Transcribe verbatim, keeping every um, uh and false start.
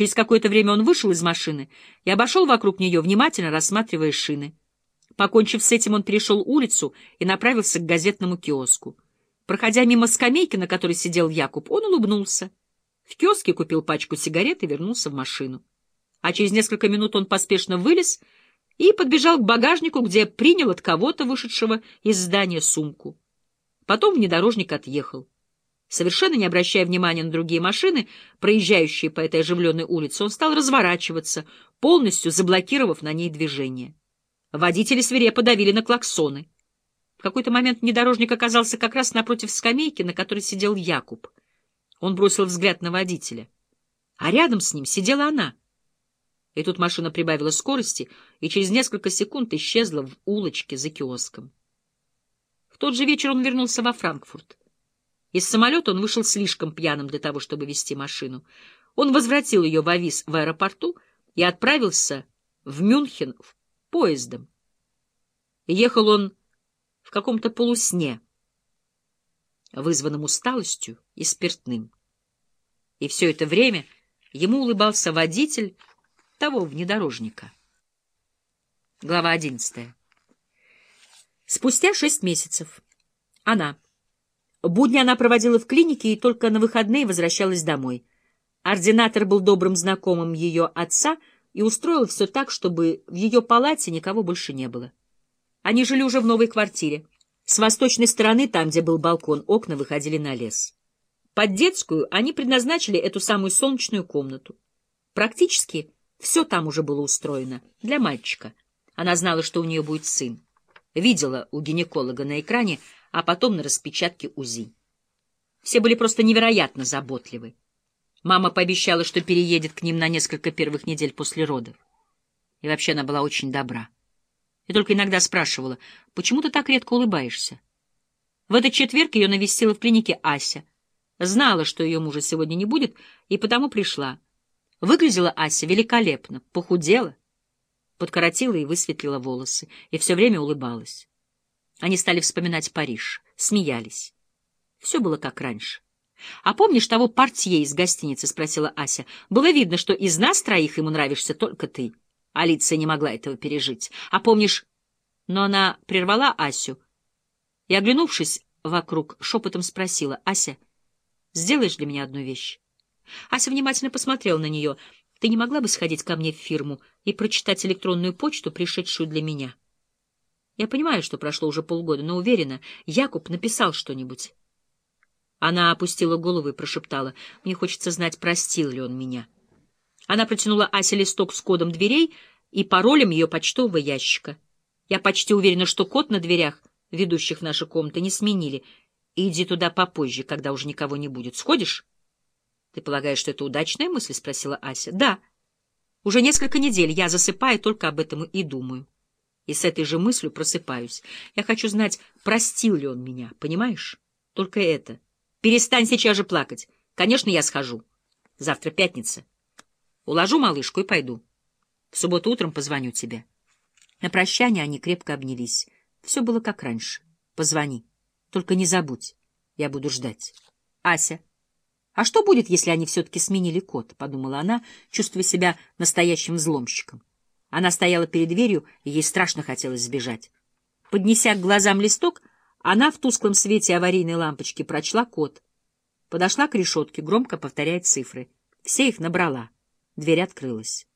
Через какое-то время он вышел из машины и обошел вокруг нее, внимательно рассматривая шины. Покончив с этим, он перешел улицу и направился к газетному киоску. Проходя мимо скамейки, на которой сидел Якуб, он улыбнулся. В киоске купил пачку сигарет и вернулся в машину. А через несколько минут он поспешно вылез и подбежал к багажнику, где принял от кого-то, вышедшего из здания, сумку. Потом внедорожник отъехал. Совершенно не обращая внимания на другие машины, проезжающие по этой оживленной улице, он стал разворачиваться, полностью заблокировав на ней движение. Водители свирепо давили на клаксоны. В какой-то момент внедорожник оказался как раз напротив скамейки, на которой сидел Якуб. Он бросил взгляд на водителя. А рядом с ним сидела она. И тут машина прибавила скорости и через несколько секунд исчезла в улочке за киоском. В тот же вечер он вернулся во Франкфурт. Из самолета он вышел слишком пьяным для того, чтобы вести машину. Он возвратил ее в Авис в аэропорту и отправился в Мюнхен поездом. И ехал он в каком-то полусне, вызванном усталостью и спиртным. И все это время ему улыбался водитель того внедорожника. Глава одиннадцатая. Спустя шесть месяцев. Она. Будни она проводила в клинике и только на выходные возвращалась домой. Ординатор был добрым знакомым ее отца и устроил все так, чтобы в ее палате никого больше не было. Они жили уже в новой квартире. С восточной стороны, там, где был балкон, окна выходили на лес. Под детскую они предназначили эту самую солнечную комнату. Практически все там уже было устроено для мальчика. Она знала, что у нее будет сын. Видела у гинеколога на экране, а потом на распечатке УЗИ. Все были просто невероятно заботливы. Мама пообещала, что переедет к ним на несколько первых недель после родов. И вообще она была очень добра. И только иногда спрашивала: «Почему ты так редко улыбаешься?» В этот четверг ее навестила в клинике Ася. Знала, что ее мужа сегодня не будет, и потому пришла. Выглядела Ася великолепно, похудела, подкоротила и высветлила волосы, и все время улыбалась. Они стали вспоминать Париж, смеялись. Все было как раньше. «А помнишь того портье из гостиницы?» — спросила Ася. «Было видно, что из нас троих ему нравишься только ты». Алиция не могла этого пережить. «А помнишь...» Но она прервала Асю и, оглянувшись вокруг, шепотом спросила: «Ася, сделаешь для меня одну вещь?» Ася внимательно посмотрела на нее. «Ты не могла бы сходить ко мне в фирму и прочитать электронную почту, пришедшую для меня? Я понимаю, что прошло уже полгода, но уверена, Якуб написал что-нибудь». Она опустила голову и прошептала: «Мне хочется знать, простил ли он меня». Она протянула Асе листок с кодом дверей и паролем ее почтового ящика. «Я почти уверена, что код на дверях, ведущих в наши комнаты, не сменили. Иди туда попозже, когда уже никого не будет. Сходишь?» «Ты полагаешь, что это удачная мысль?» — спросила Ася. «Да. Уже несколько недель я засыпаю, только об этом и думаю. И с этой же мыслью просыпаюсь. Я хочу знать, простил ли он меня, понимаешь? Только это. Перестань сейчас же плакать. Конечно, я схожу. Завтра пятница. Уложу малышку и пойду. В субботу утром позвоню тебе». На прощание они крепко обнялись. Все было как раньше. «Позвони. Только не забудь. Я буду ждать». «Ася, а что будет, если они все-таки сменили код?» — подумала она, чувствуя себя настоящим взломщиком. Она стояла перед дверью, и ей страшно хотелось сбежать. Поднеся к глазам листок, она в тусклом свете аварийной лампочки прочла код. Подошла к решетке, громко повторяя цифры. Все их набрала. Дверь открылась.